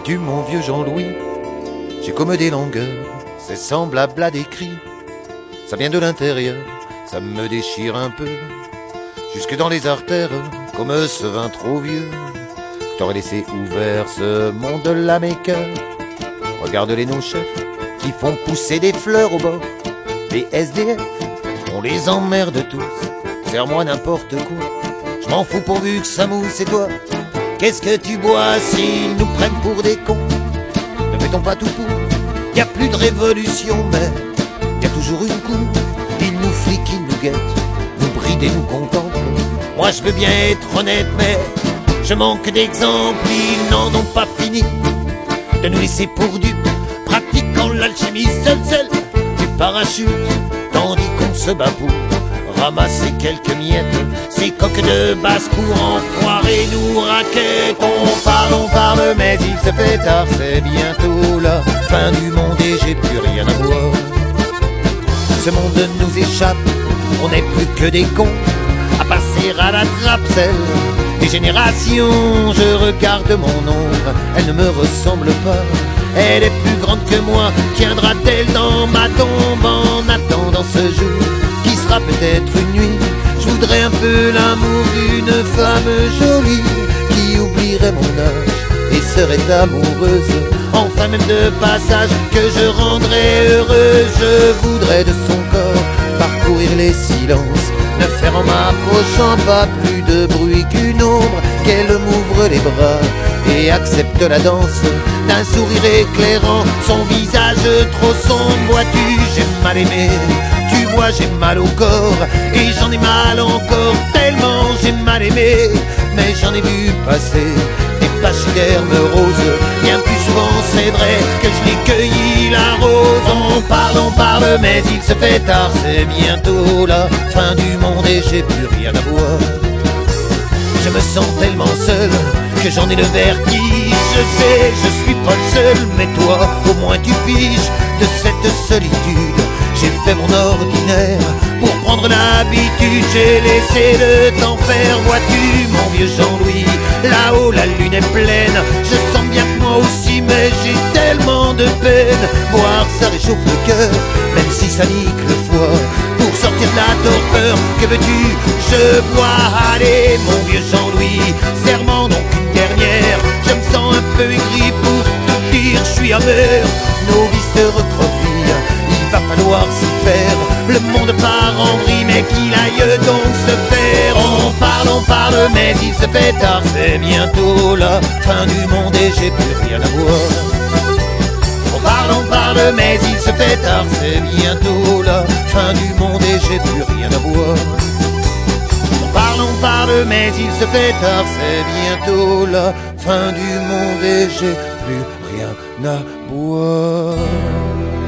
Vois-tu mon vieux Jean-Louis, j'ai comme des langueurs, c'est semblable à des cris. Ça vient de l'intérieur, ça me déchire un peu, jusque dans les artères, comme ce vin trop vieux. T'aurais laissé ouvert ce monde-là, mes cœurs. Regarde-les nos chefs, qui font pousser des fleurs au bord. Les SDF, on les emmerde tous, serre-moi n'importe quoi. Je m'en fous pourvu que ça mousse et toi, qu'est-ce que tu bois s'ils nous prennent pour des cons? Ne fait-on pas tout pour? Y a plus de révolution, mais y a toujours une cour. Ils nous fliquent, ils nous guettent, nous brident et nous contemplent. Moi je veux bien être honnête, mais je manque d'exemples. Ils n'en ont pas fini de nous laisser pour dupes, pratiquant l'alchimie seul du parachute, tandis qu'on se bat pour ramasser quelques miettes. Ces coques de basse-cour enfoirés nous raquettent. On parle, mais il se fait tard, c'est bientôt la fin du monde et j'ai plus rien à boire. Ce monde nous échappe, on n'est plus que des cons à passer à la trappe, celle des générations. Je regarde mon ombre, elle ne me ressemble pas. Elle est plus grande que moi, tiendra-t-elle dans ma tombe? En attendant ce jour, qui sera peut-être une nuit, je voudrais un peu l'amour d'une femme jolie, qui oublierait mon âge et serait amoureuse, enfin même de passage, que je rendrais heureux. Je voudrais de son corps parcourir les silences, ne faire en m'approchant pas plus de bruit qu'une ombre, qu'elle m'ouvre les bras et accepte la danse d'un sourire éclairant son visage trop sombre. Vois-tu, j'ai mal aimé, tu vois j'ai mal au corps, et j'en ai mal encore tellement j'ai mal aimé. Mais j'en ai vu passer des pachydermes roses, bien plus souvent c'est vrai que je l'ai cueilli la rose. On parle, mais il se fait tard, c'est bientôt la fin du monde et j'ai plus rien à boire. Je me sens tellement seul que j'en ai le vertige. Je sais, je suis pas le seul, mais toi, au moins tu piges de cette solitude. J'ai fait mon ordinaire pour prendre l'habitude. J'ai laissé le temps faire, vois-tu, mon vieux Jean-Louis. Là-haut, la lune est pleine, je sens bien que moi aussi, mais j'ai tellement de peine. Boire, ça réchauffe le cœur, même si ça nique le foie. Pour sortir de la torpeur, que veux-tu, je bois. Allez, mon vieux Jean-Louis, serment donc une dernière. Je me sens un peu aigri pour tout dire, je suis amer. Nos vies se recroquevillent, il va falloir s'y faire. Le monde part en vrille, mais qu'il aille donc se faire. On parle, mais il se fait tard, c'est bientôt la fin du monde et j'ai plus rien à boire. On parle, mais il se fait tard, c'est bientôt la fin du monde et j'ai plus rien à boire. On parle, mais il se fait tard, c'est bientôt la fin du monde et j'ai plus rien à boire.